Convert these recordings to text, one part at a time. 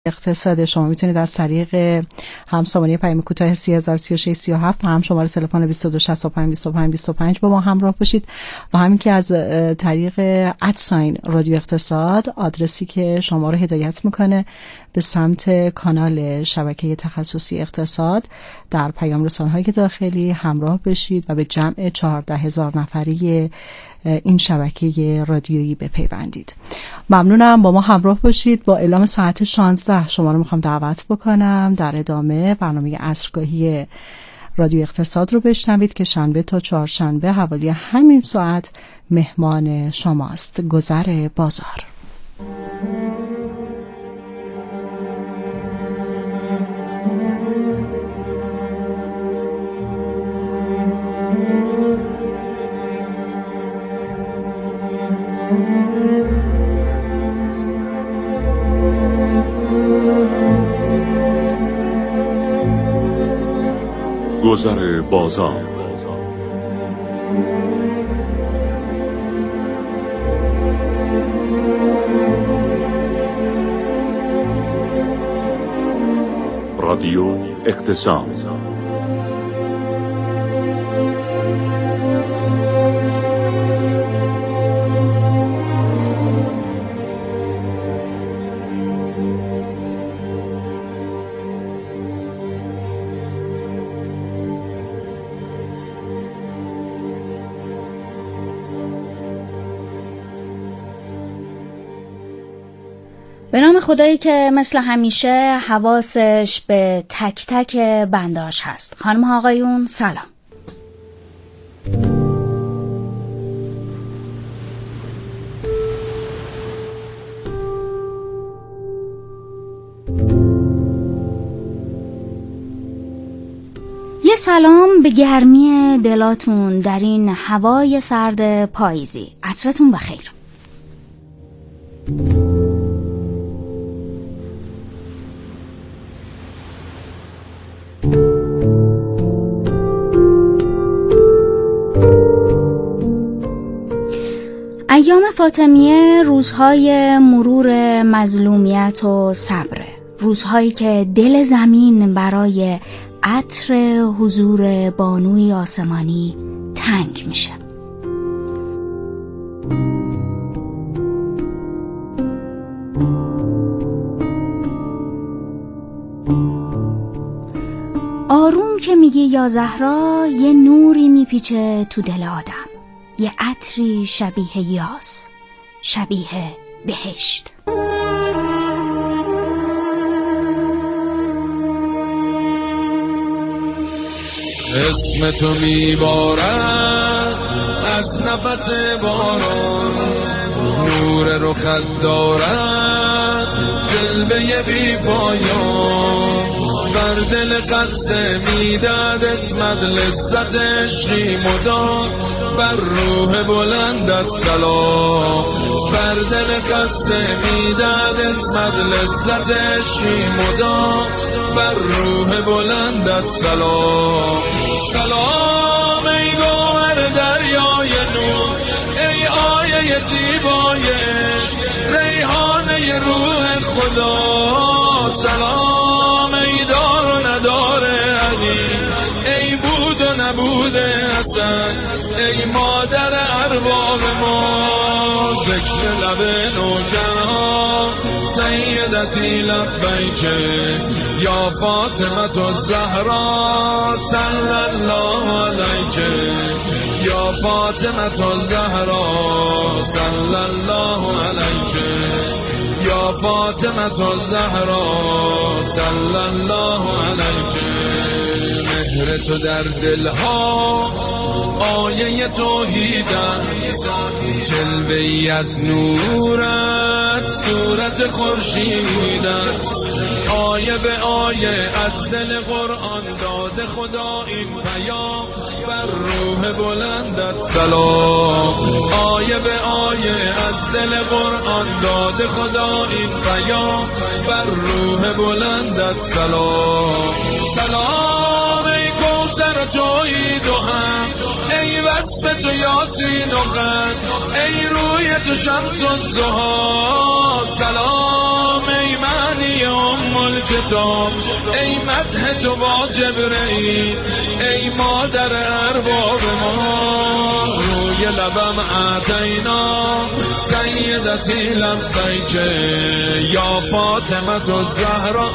اقتصاد. شما میتونید از طریق هم سامانه پیام کوتاه 303637 و هم شماره تلفن 22652525 با ما همراه باشید و همین که از طریق ادساین رادیو اقتصاد، آدرسی که شما رو هدایت میکنه به سمت کانال شبکه تخصصی اقتصاد در پیام رسانه‌های داخلی همراه بشید و به جمع 14,000 نفری این شبکه رادیویی بپیوندید. ممنونم، با ما همراه باشید. با اعلام ساعت 16 شما رو میخوام دعوت بکنم در ادامه برنامه عصرگاهی رادیو اقتصاد رو بشنوید که شنبه تا چهارشنبه حوالی همین ساعت مهمان شماست. گذر بازار. گذر بازار. رادیو اقتصاد. به نام خدایی که مثل همیشه حواسش به تک تک بنداش هست. خانم ها آقایون سلام. یه سلام به گرمی دلاتون در این هوای سرد پاییزی. عصرتون بخیر. ایام فاطمیه روزهای مرور مظلومیت و صبر، روزهایی که دل زمین برای عطر حضور بانوی آسمانی تنگ میشه. آروم که میگی یا زهرا، یه نوری میپیچه تو دل آدم، یه عطری شبیه یاس، شبیه بهشت. اسم تو میبارد از نفس باران، نور رخت دارد جلوه بی پایان، بر دل قصد میداد اسمت لذت عشقی مدام، بر روح بلندت سلام، بر دل قصد میداد اسمت لذت عشقی مدام، بر روح بلندت سلام. سلام ای گوهر دریای نور، ای آیه زیبای ریحانه روح خدا، سلام ای دار و ندار علی، ای بود و نبود حسن، ای مادر ارباب ما، ذکر لب نوجوان سیدتی لبیک یا فاطمه الزهرا، صلی الله علیک یا فاطمه الزهرا، صلی الله علیک یا فاطمه الزهرا، صلی الله علیک. مهر تو در دلها آیه توحیدت، جلوه‌ای از نورت صورت خورشیدت، آیه به آیه از دل قرآن داده خدا این پیام، بر روح بلندت سلام، آیه به آیه از دل قرآن داده خدا این پیام، بر روح بلندت سلام. سلام ای کوثر توحید و هم، ای وصف تو یاسین و قند، ای روی تو شمس الضحی، سلام ای معنی کتاب، ای مدح تو با جبرئیل، ای مادر ارباب ما. روی لبم اعطینا سیدتی لبیک یا فاطمه الزهرا،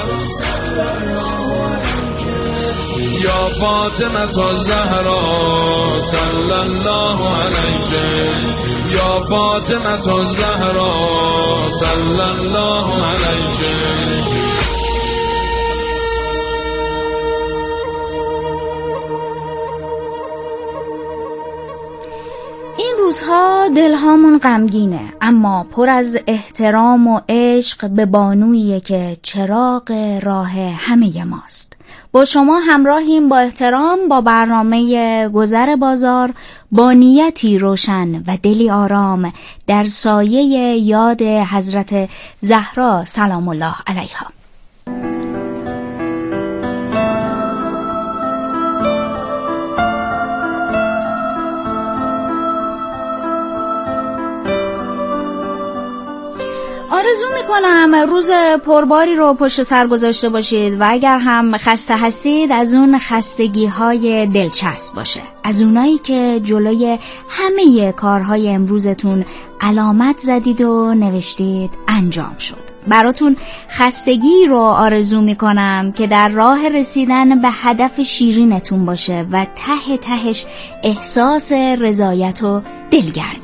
یا فاطمه الزهرا صلی الله علیک، یا فاطمه الزهرا صلی الله علیک. این روزها دلهامون غمگینه، اما پر از احترام و عشق به بانویی که چراغ راه همه ماست. با شما همراهیم با احترام با برنامه گذر بازار، با نیتی روشن و دلی آرام در سایه یاد حضرت زهرا سلام الله علیها. آرزو میکنم روز پرباری رو پشت سر گذاشته باشید و اگر هم خسته هستید از اون خستگی های دلچسب باشه، از اونایی که جلوی همه کارهای امروزتون علامت زدید و نوشتید انجام شد. براتون خستگی رو آرزو میکنم که در راه رسیدن به هدف شیرینتون باشه و ته تهش احساس رضایت و دلگرمی.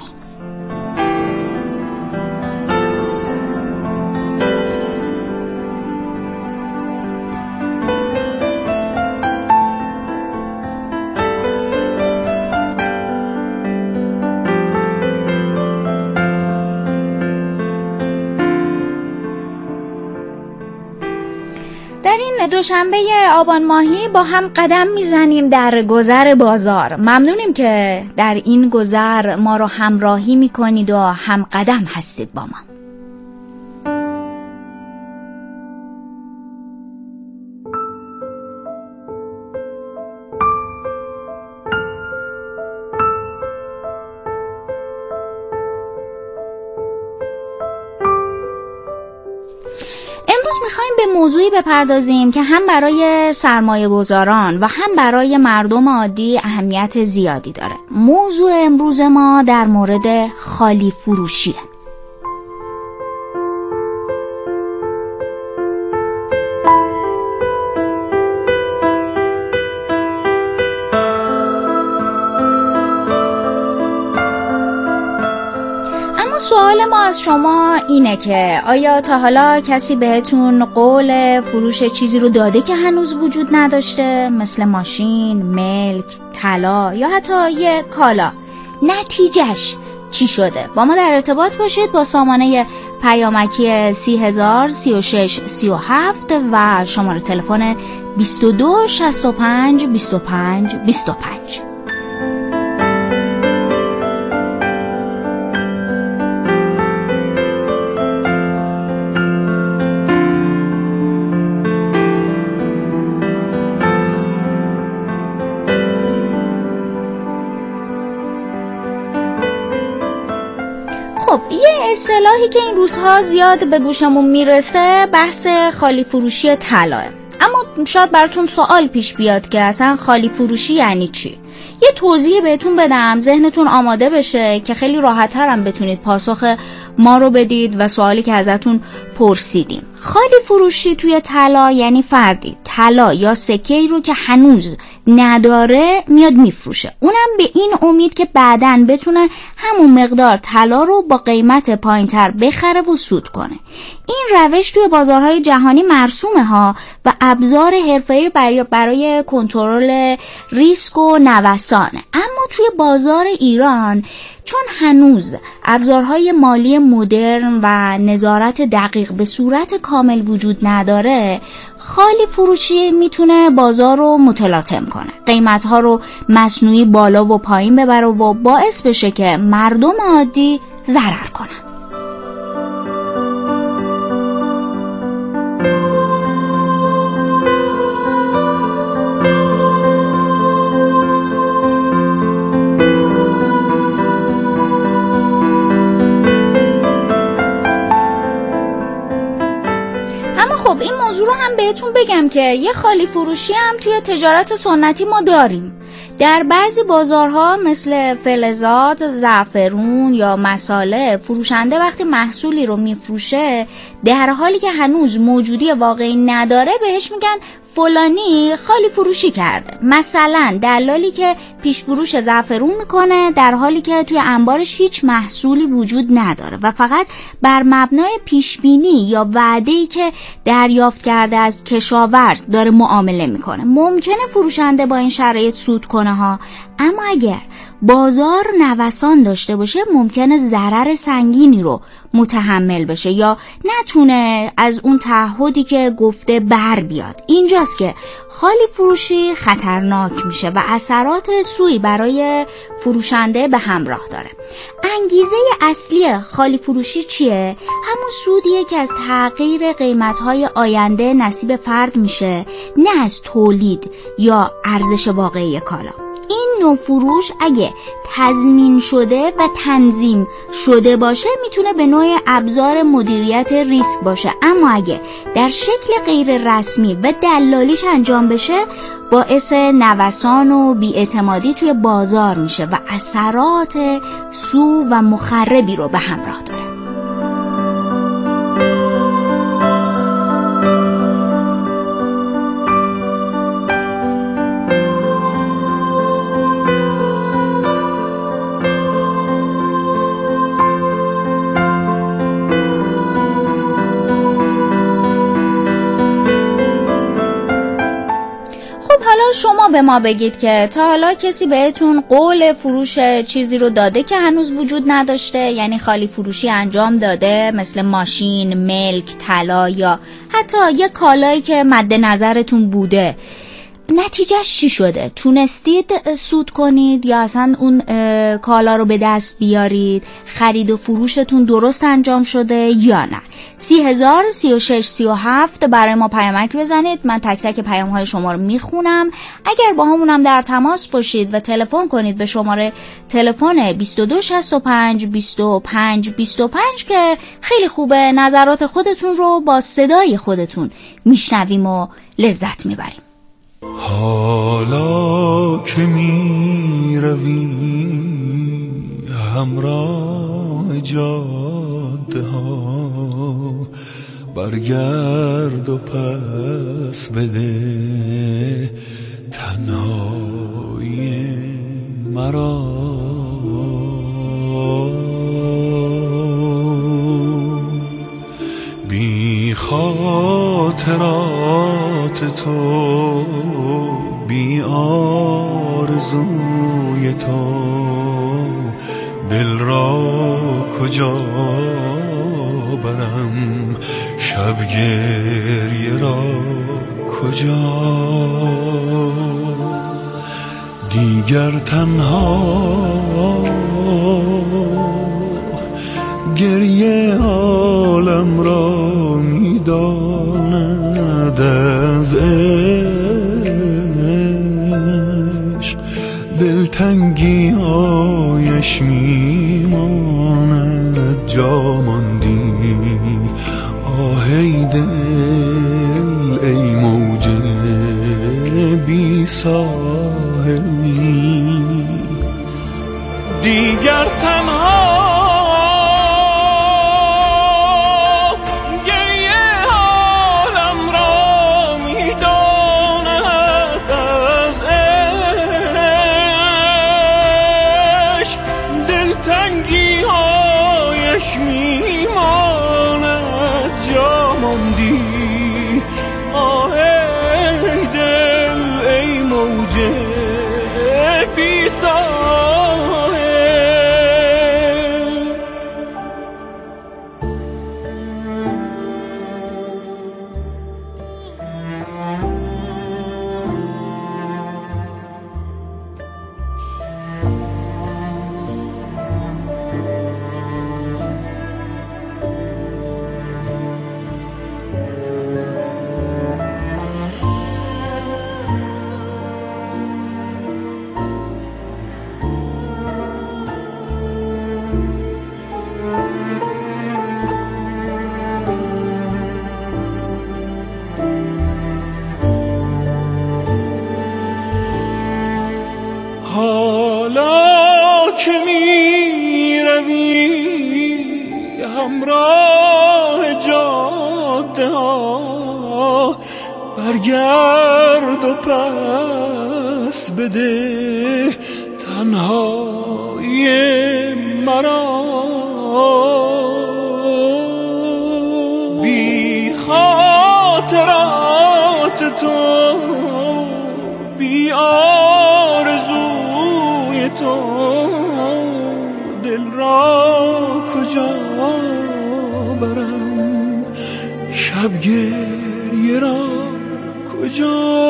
در این دوشنبه آبان ماهی با هم قدم میزنیم در گذر بازار. ممنونیم که در این گذر ما رو همراهی میکنید و هم قدم هستید با ما. امروز میخوایم به موضوعی بپردازیم که هم برای سرمایه گذاران و هم برای مردم عادی اهمیت زیادی داره. موضوع امروز ما در مورد خالی فروشیه. سوال ما از شما اینه که آیا تا حالا کسی بهتون قول فروش چیزی رو داده که هنوز وجود نداشته، مثل ماشین، ملک، طلا یا حتی یه کالا؟ نتیجهش چی شده؟ با ما در ارتباط باشید با سامانه پیامکی 30,000 36 37 و شماره تلفن 22 65 25 25. خب یه اصطلاحی که این روزها زیاد به گوشمون میرسه بحث خالی فروشی طلاه. اما شاید براتون سوال پیش بیاد که اصلا خالی فروشی یعنی چی؟ یه توضیح بهتون بدم ذهنتون آماده بشه که خیلی راحت‌تر هم بتونید پاسخ ما رو بدید و سوالی که ازتون پرسیدیم. خالی فروشی توی طلا یعنی فردی طلا یا سکه‌ای رو که هنوز نداره میاد میفروشه، اونم به این امید که بعداً بتونه همون مقدار طلا رو با قیمت پایین‌تر بخره و سود کنه. این روش توی بازارهای جهانی مرسومه ها و ابزار حرفه‌ای برای کنترل ریسک و نوسانه. اما توی بازار ایران چون هنوز ابزارهای مالی مدرن و نظارت دقیق به صورت کامل وجود نداره، خالی فروشی میتونه بازار رو متلاطم کنه، قیمتها رو مصنوعی بالا و پایین ببره و باعث بشه که مردم عادی ضرر کنن. خب این موضوع رو هم بهتون بگم که یه خالی فروشی هم توی تجارت سنتی ما داریم. در بعضی بازارها مثل فلزات، زعفرون یا مصالح، فروشنده وقتی محصولی رو میفروشه در حالی که هنوز موجودی واقعی نداره بهش میگن فلانی خالی فروشی کرده. مثلا دلالی که پیش فروش زعفرون میکنه در حالی که توی انبارش هیچ محصولی وجود نداره و فقط بر مبنای پیشبینی یا وعده‌ای که دریافت کرده از کشاورز داره معامله میکنه. ممکنه فروشنده با این شرایط سود کنه ها، اما اگر بازار نوسان داشته باشه ممکنه ضرر سنگینی رو متحمل بشه یا نتونه از اون تعهدی که گفته بر بیاد. اینجاست که خالی فروشی خطرناک میشه و اثرات سوئی برای فروشنده به همراه داره. انگیزه اصلی خالی فروشی چیه؟ همون سودیه که از تغییر قیمت‌های آینده نصیب فرد میشه، نه از تولید یا ارزش واقعی کالا. این نوع فروش اگه تضمین شده و تنظیم شده باشه میتونه به نوع ابزار مدیریت ریسک باشه، اما اگه در شکل غیر رسمی و دلالیش انجام بشه باعث نوسان و بی‌اعتمادی توی بازار میشه و اثرات سو و مخربی رو به همراه داره. حالا شما به ما بگید که تا حالا کسی بهتون قول فروش چیزی رو داده که هنوز وجود نداشته؟ یعنی خالی فروشی انجام داده مثل ماشین، ملک، طلا یا حتی یه کالایی که مد نظرتون بوده. نتیجهش چی شده؟ تونستید سود کنید یا اصلا اون کالا رو به دست بیارید؟ خرید و فروشتون درست انجام شده یا نه؟ 30,000 36 37 برای ما پیامک بزنید. من تک تک پیام های شما رو میخونم. اگر با همونم در تماس باشید و تلفن کنید به شماره تلفن 2265 25 25 که خیلی خوبه، نظرات خودتون رو با صدای خودتون میشنویم و لذت میبریم. حالا که می روی همراه جاده ها، برگرد و پس بده تنهایی مرا. بی خاطرات تو، بی آرزوی تو، دل را کجا برم، شب گریه را کجا. دیگر تنها گریه عالم را میداند، از عشق دلتنگی هایش میماند. جا ماندی آهی دل ای موج بی ساحلی. دیگر تنها که می روی همراه جاده ها، برگرد و پس بده تنهایی مرا. بی خاطرات تو، بی آرزوی تو، دل را کجا برم، شب گریه را کجا.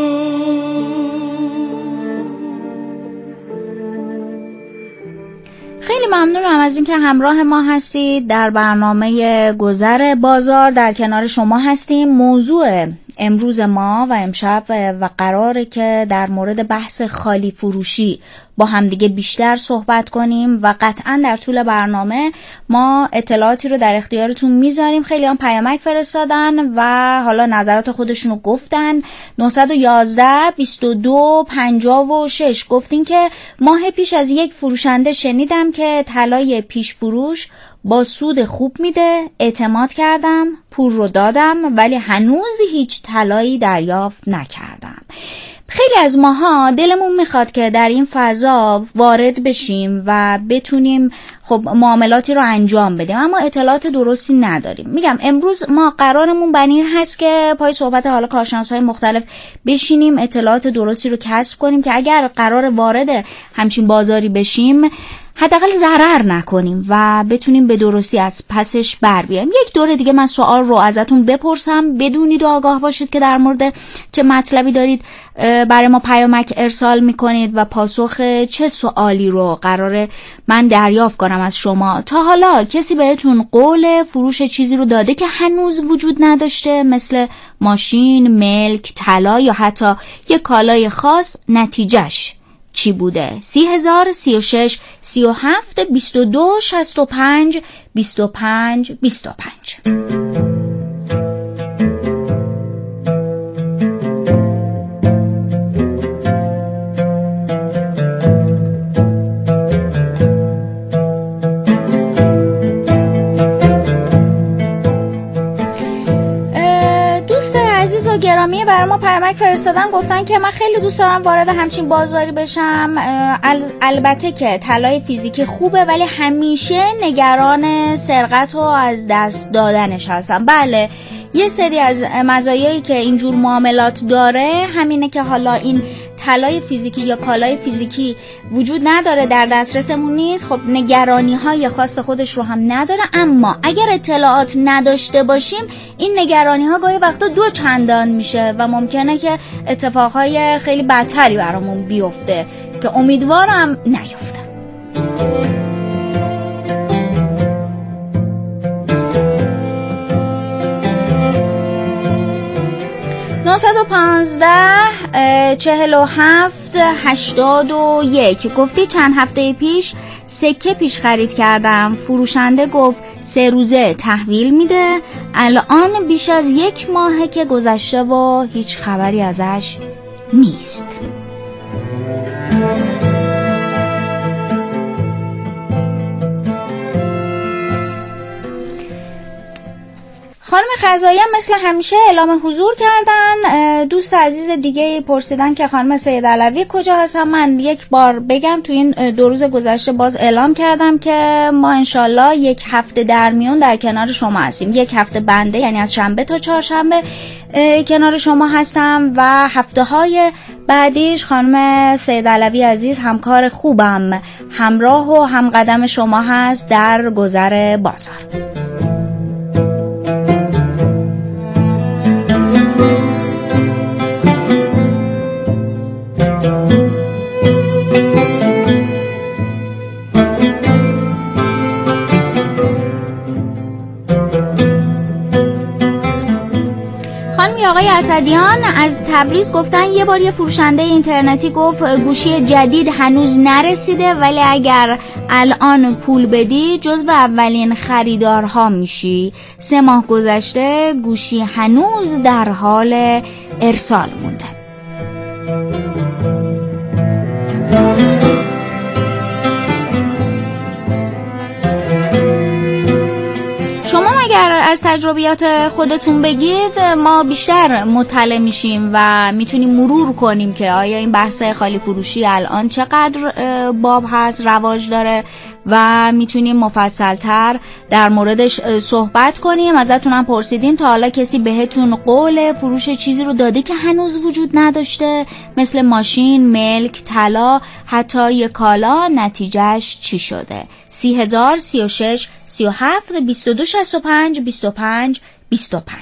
خیلی ممنونم از اینکه همراه ما هستید در برنامه گذر بازار. در کنار شما هستیم. موضوع امروز ما و امشب و قراره که در مورد بحث خالی فروشی با همدیگه بیشتر صحبت کنیم و قطعا در طول برنامه ما اطلاعاتی رو در اختیارتون میذاریم. خیلی هم پیامک فرستادن و حالا نظرات خودشونو گفتن. 911-22-56 گفتین که ماه پیش از یک فروشنده شنیدم که طلای پیش فروش با سود خوب میده. اعتماد کردم، پول رو دادم، ولی هنوز هیچ طلایی دریافت نکردم. خیلی از ماها دلمون میخواد که در این فضا وارد بشیم و بتونیم خب معاملاتی رو انجام بدیم، اما اطلاعات درستی نداریم. میگم امروز ما قرارمون بر این هست که پای صحبت حالا کارشناس‌های مختلف بشینیم، اطلاعات درستی رو کسب کنیم که اگر قرار وارد همچین بازاری بشیم حداقل ضرر نکنیم و بتونیم به درستی از پسش بر بیایم. یک دور دیگه من سوال رو ازتون بپرسم، بدونید و آگاه باشید که در مورد چه مطلبی دارید برای ما پیامک ارسال میکنید و پاسخ چه سوالی رو قراره من دریافت کنم از شما. تا حالا کسی بهتون قول فروش چیزی رو داده که هنوز وجود نداشته، مثل ماشین، ملک، طلا یا حتی یک کالای خاص؟ نتیجهش چی بوده؟ 30,000 36 37 22 65 25 25. گرامی برای ما پیامک فرستادن، گفتن که من خیلی دوست دارم وارد همچین بازاری بشم. البته که طلای فیزیکی خوبه ولی همیشه نگران سرقت و از دست دادنش هستم. بله، یه سری از مزایایی که اینجور معاملات داره همینه که حالا این طلای فیزیکی یا کالای فیزیکی وجود نداره، در دسترسمون نیست، خب نگرانی های خاص خودش رو هم نداره. اما اگر اطلاعات نداشته باشیم این نگرانی ها گاهی وقتا 2 چندان میشه و ممکنه که اتفاقهای خیلی بدتری برامون بیفته که امیدوارم نیفته. 915 47 81 گفتی چند هفته پیش سکه پیش خرید کردم، فروشنده گفت 3 روزه تحویل میده. الان بیش از 1 ماهه که گذشته و هیچ خبری ازش نیست. خانم خزایی هم مثل همیشه اعلام حضور کردن. دوست عزیز دیگه پرسیدن که خانم سید علوی کجا هستن. من یک بار بگم تو این 2 روز گذشته باز اعلام کردم که ما انشالله 1 هفته در میون در کنار شما هستیم. 1 هفته بنده یعنی از شنبه تا چهارشنبه کنار شما هستم و هفته های بعدیش خانم سید علوی عزیز همکار خوبم همراه و همقدم شما هست در گذر بازار. آقای اسدیان از تبریز گفتن یه بار یه فروشنده اینترنتی گفت گوشی جدید هنوز نرسیده ولی اگر الان پول بدی جزو اولین خریدارها میشی. 3 ماه گذشته گوشی هنوز در حال ارسال مونده. از تجربیات خودتون بگید ما بیشتر مطلع میشیم و میتونیم مرور کنیم که آیا این بحث خالی فروشی الان چقدر باب هست، رواج داره و میتونیم مفصلتر در موردش صحبت کنیم. ازتونم پرسیدیم تا حالا کسی بهتون قول فروش چیزی رو داده که هنوز وجود نداشته، مثل ماشین، ملک، طلا، حتی یک کالا، نتیجهش چی شده؟ 30,000 36 37 22 65 25 25.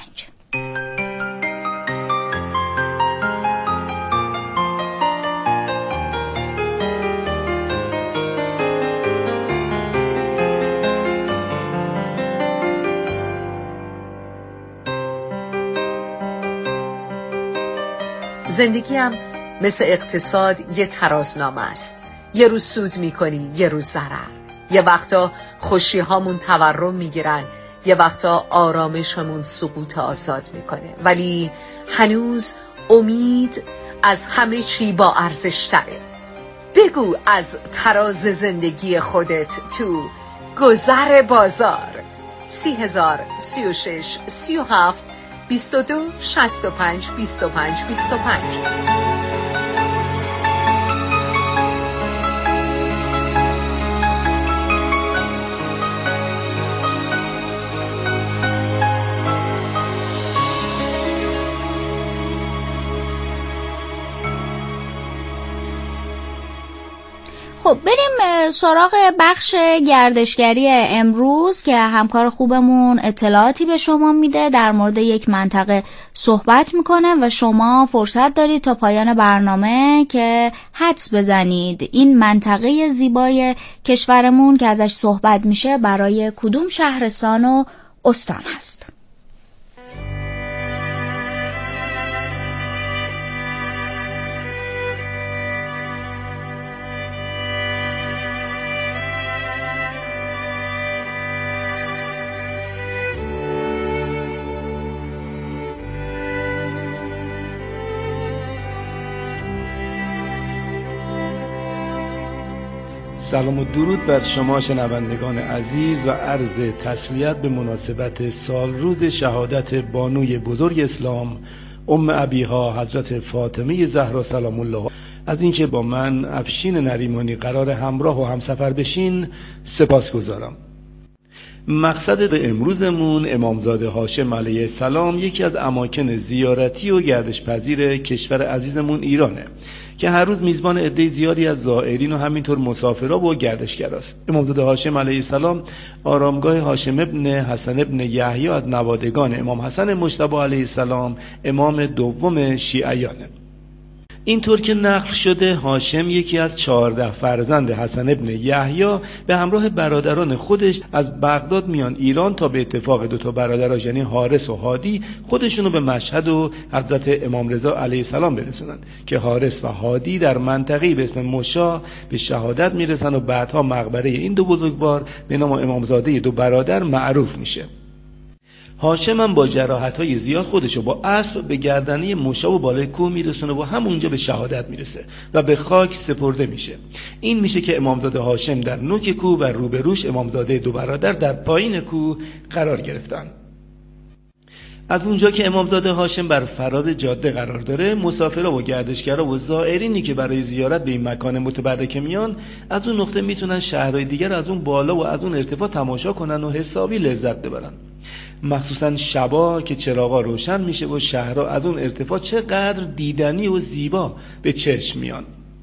زندگی هم مثل اقتصاد یه ترازنامه است. یه روز سود میکنی، یه روز ضرر. یه وقتا خوشی هامون تورم میگیرن، یه وقتا آرامشمون سقوط آزاد میکنه. ولی هنوز امید از همه چی با ارزش تره. بگو از تراز زندگی خودت تو گذر بازار. 30,000 36 37 22 65 25 25. خب بریم سراغ بخش گردشگری امروز که همکار خوبمون اطلاعاتی به شما میده، در مورد یک منطقه صحبت میکنه و شما فرصت دارید تا پایان برنامه که حدس بزنید این منطقه زیبای کشورمون که ازش صحبت میشه برای کدوم شهرستان و استان هست. سلام و درود بر شما شنوندگان عزیز و عرض تسلیت به مناسبت سالروز شهادت بانوی بزرگ اسلام ام ابیها حضرت فاطمه زهرا سلام الله از اینکه با من افشین نریمانی قرار همراه و همسفر بشین سپاسگزارم. مقصد امروزمون امامزاده هاشم علیه السلام یکی از اماکن زیارتی و گردش پذیر کشور عزیزمون ایرانه که هر روز میزبان عده زیادی از زائرین و همینطور مسافرا و گردشگراست. امامزاده هاشم علیه السلام آرامگاه هاشم ابن حسن ابن یحیی از نوادگان امام حسن مجتبی علیه السلام امام دوم شیعیانه. اینطور که نقل شده هاشم یکی از 14 فرزند حسن ابن یحیی به همراه برادران خودش از بغداد میان ایران تا به اتفاق دوتا برادراش یعنی حارس و هادی خودشونو به مشهد و حضرت امام رضا علیه السلام برسونن که حارس و هادی در منطقه‌ای به اسم مشا به شهادت میرسن و بعدها مقبره این دو بزرگوار به نام امامزاده دو برادر معروف میشه. هاشم هم با جراحت‌های زیاد خودشو با اسب به گردنه مشا و بالای کوه میرسونه و همونجا به شهادت میرسه و به خاک سپرده میشه. این میشه که امامزاده هاشم در نوک کوه و روبروش امامزاده دو برادر در پایین کوه قرار گرفتن. از اونجا که امامزاده هاشم بر فراز جاده قرار داره، مسافرها و گردشگرها و زائرینی که برای زیارت به این مکان متبرکه میان از اون نقطه میتونن شهرهای دیگر از اون بالا و از اون ارتفاع تماشا کنن و حسابی لذت ببرن. مخصوصا شبا که چراغا روشن میشه و شهرها از اون ارتفاع چقدر دیدنی و زیبا به چشم میان.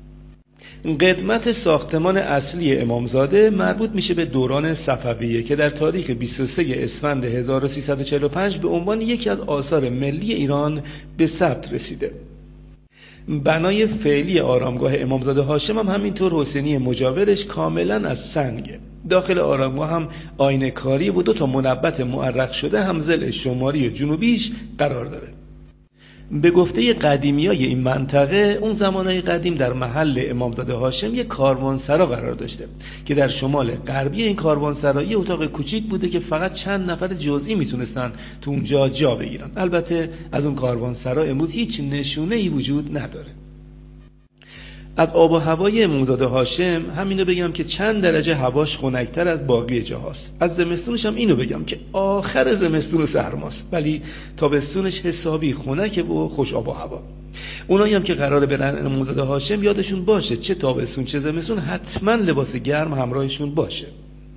قدمت ساختمان اصلی امامزاده مربوط میشه به دوران صفویه که در تاریخ 23 اسفند 1345 به عنوان یکی از آثار ملی ایران به ثبت رسیده. بنای فعلی آرامگاه امامزاده هاشم هم همینطور حسینی مجاورش کاملا از سنگه. داخل آرامگاه هم آینه کاری و 2 منبت معرق شده هم ضلع شمالی و جنوبیش قرار داره. به گفته قدیمیای این منطقه اون زمانهای قدیم در محل امامزاده هاشم یک کاروانسرا قرار داشته که در شمال غربی این کاروانسرا یه اتاق کوچیک بوده که فقط چند نفر جزئی میتونستن تو اونجا جا بگیرن. البته از اون کاروانسرا امروز هیچ نشونه‌ای وجود نداره. از آب و هوای امامزاده هاشم همینو بگم که چند درجه هواش خنک‌تر از باقی جاهاست. از زمستونش هم اینو بگم که آخر زمستون و سرماست، ولی تابستونش حسابی خنکه و خوش آب و هوا. اونایی هم که قراره برن امامزاده هاشم یادشون باشه چه تابستون چه زمستون حتما لباس گرم همراهشون باشه.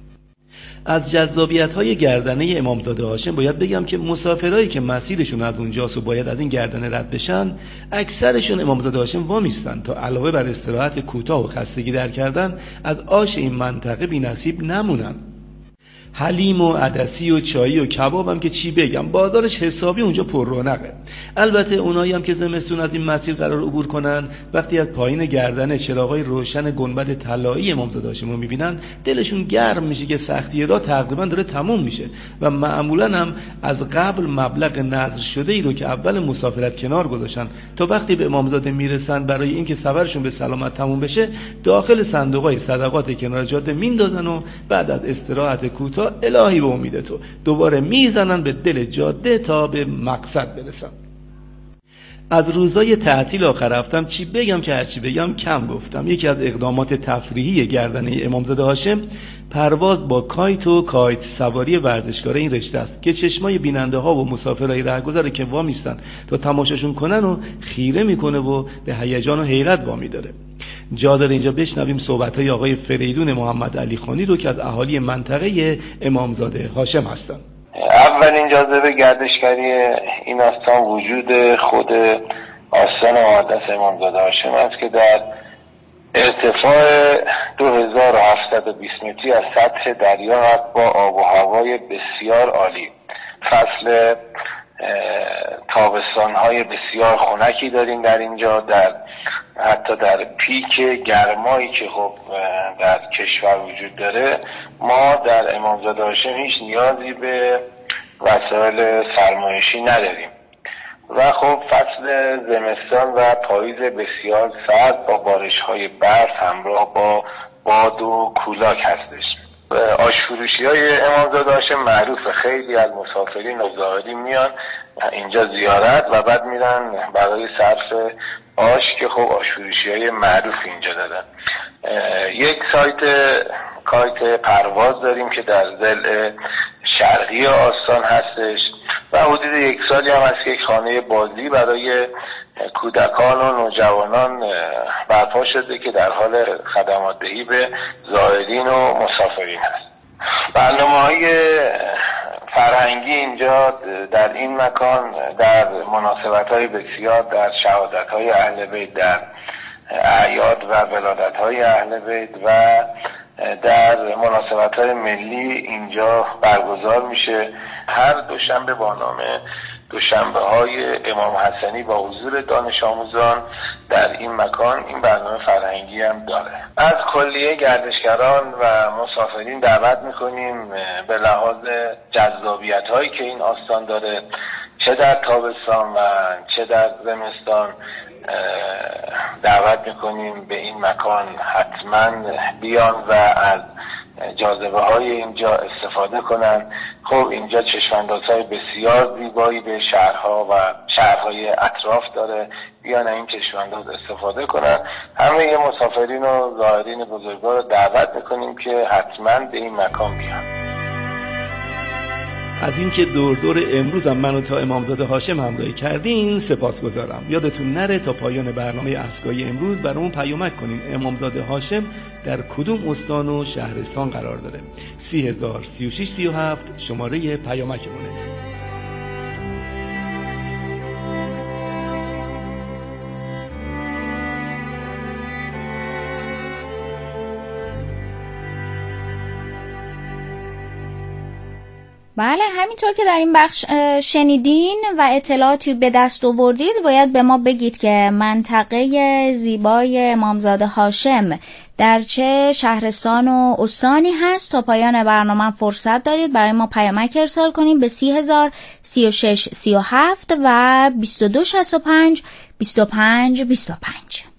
از جذابیت‌های گردنه امامزاده هاشم باید بگم که مسافرایی که مسیرشون از اونجاست و باید از این گردنه رد بشن، اکثرشون امامزاده هاشم وامیستن تا علاوه بر استراحت کوتاه و خستگی در کردن از آش این منطقه بی‌نصیب نمونن. حلیم و عدسی و چایی و کباب هم که چی بگم، بازارش حسابی اونجا پر رونقه. البته اونایی هم که زمستون از این مسیر قرار عبور کنن، وقتی از پایین گردنه چراغای روشن گنبد طلایی امامزاده هاشم رو میبینن، دلشون گرم میشه که سختی راه تقریبا داره تموم میشه و معمولا هم از قبل مبلغ نذر شده ای رو که اول مسافرت کنار گذاشتن تا وقتی به امامزاده میرسن برای اینکه سفرشون به سلامت تموم بشه، داخل صندوقای صدقات کنار جاده میندازن و بعد از استراحت کوتاه الهی به امید تو دوباره میزنن به دل جاده تا به مقصد برسن. از روزای تعطیل آخر هفتم چی بگم که هرچی بگم کم گفتم. یکی از اقدامات تفریحی گردنه امامزاده هاشم پرواز با کایت و کایت سواری ورزشکار این رشته است که چشمای بیننده ها و مسافرای رهگذر که وامیستن تا تماشاشون کنن و خیره میکنه و به هیجان و حیرت وامی داره. جا داره اینجا بشنویم صحبت‌های آقای فریدون محمد علی خانی رو که از اهالی منطقه امامزاده هاشم هستن. اولین جاذبه گردشگری این آستان وجود خود آستان مقدس امامزاده هاشم است که در ارتفاع 2720 متری از سطح دریا با آب و هوای بسیار عالی، فصل تابستان‌های بسیار خنکی داریم در اینجا، حتی در پیک گرمایی که خب در کشور وجود داره، ما در امامزاده هاشم هیچ نیازی به وسایل سرمایشی نداریم و خب فصل زمستان و پاییز بسیار سرد با بارش‌های برف همراه با باد و کولاک هستش. آشفروشی‌های امامزاده هاشم معروفه، خیلی از مسافرین و زائرین میان اینجا زیارت و بعد میرن برای صرف آش که خب آشفروشی‌های معروف اینجا دادن. یک کایت پرواز داریم که در ضلع شرقی آستان هستش و حدود یک سالی هم هست که یک خانه بازی برای کودکان و نوجوانان برپا شده که در حال خدمات دهی به زائرین و مسافرین هست. برنامه‌های فرهنگی اینجا در این مکان در مناسبت‌های بسیار، در شهادت‌های اهل بیت، در اعیاد و ولادت‌های اهل بیت و در مناسبت‌های ملی اینجا برگزار میشه. هر دوشنبه با نام دوشنبه‌های امام حسنی با حضور دانش آموزان در این مکان این برنامه فرهنگی هم داره. از کلیه گردشگران و مسافرین دعوت میکنیم به لحاظ جذابیت‌هایی که این آستان داره، چه در تابستان و چه در زمستان، دعوت میکنیم به این مکان حتما بیان و از جاذبه های اینجا استفاده کنن. خب اینجا چشم‌اندازهای بسیار زیبایی به شهرها و شهرهای اطراف داره، بیان این چشم‌انداز استفاده کنن. همه مسافرین و زائرین بزرگوار رو دعوت میکنیم که حتما به این مکان بیان. از اینکه دور امروز هم منو تا امامزاده هاشم همراهی کردین سپاسگزارم. یادتون نره تا پایان برنامه اسکای امروز برامون پیامک کنین امامزاده هاشم در کدوم استان و شهرستان قرار داره. 303637 شماره پیامکمونه. بله، همینطور که در این بخش شنیدین و اطلاعاتی به دست آوردید، باید به ما بگید که منطقه زیبای امامزاده هاشم در چه شهرستان و استانی هست. تا پایان برنامه فرصت دارید برای ما پیامک ارسال کنید به 303637 و 2265 2525.